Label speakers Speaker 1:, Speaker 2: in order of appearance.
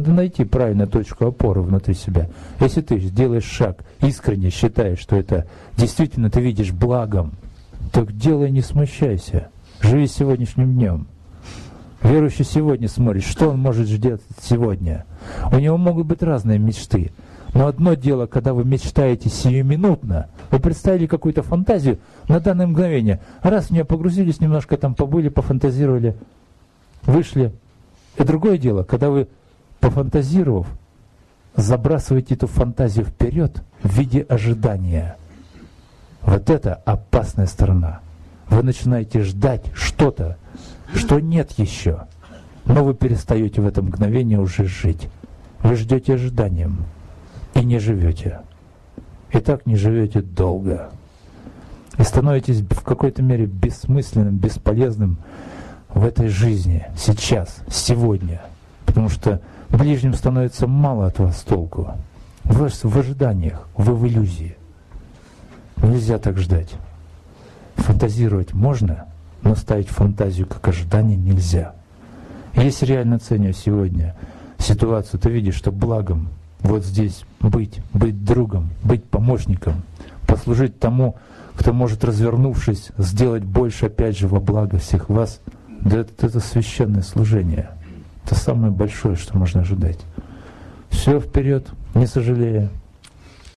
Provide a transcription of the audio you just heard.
Speaker 1: Надо найти правильную точку опоры внутри себя. Если ты сделаешь шаг, искренне считаешь, что это действительно ты видишь благом, то делай, не смущайся. Живи сегодняшним днем. Верующий сегодня смотрит, что он может сделать сегодня. У него могут быть разные мечты. Но одно дело, когда вы мечтаете сиюминутно, вы представили какую-то фантазию на данное мгновение. Раз в нее погрузились, немножко там побыли, пофантазировали, вышли. И другое дело, когда вы, пофантазировав, забрасываете эту фантазию вперед в виде ожидания. Вот это опасная сторона. Вы начинаете ждать что-то, что нет еще. Но вы перестаете в это мгновение уже жить. Вы ждете ожиданием и не живете. И так не живете долго. И становитесь в какой-то мере бессмысленным, бесполезным в этой жизни, сейчас, сегодня. Потому что ближним становится мало от вас толку. Вы в ожиданиях, вы в иллюзии. Нельзя так ждать. Фантазировать можно, но ставить фантазию как ожидание нельзя. Если реально оценивая сегодня ситуацию, ты видишь, что благом вот здесь быть другом, быть помощником, послужить тому, кто может, развернувшись, сделать больше, опять же, во благо всех вас, да это священное служение. Это самое большое, что можно ожидать. Все вперед, не сожалея.